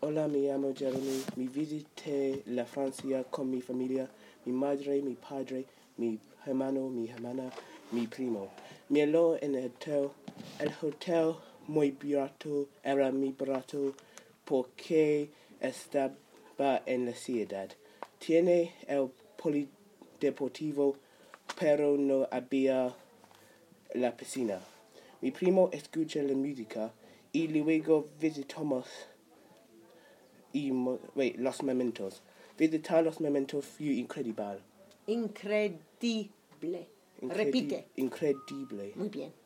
Hola, me llamo Jeremy. Mi visité la Francia con mi familia, mi madre, mi padre, mi hermano, mi hermana, mi primo. Me alojé en el hotel. El hotel muy barato, era muy barato porque estaba en la ciudad. Tiene el polideportivo, pero no había la piscina. Mi primo escucha la música y luego visitamos los momentos. Visitar los momentos fue increíble. Increíble. Repite. Increíble. Muy bien.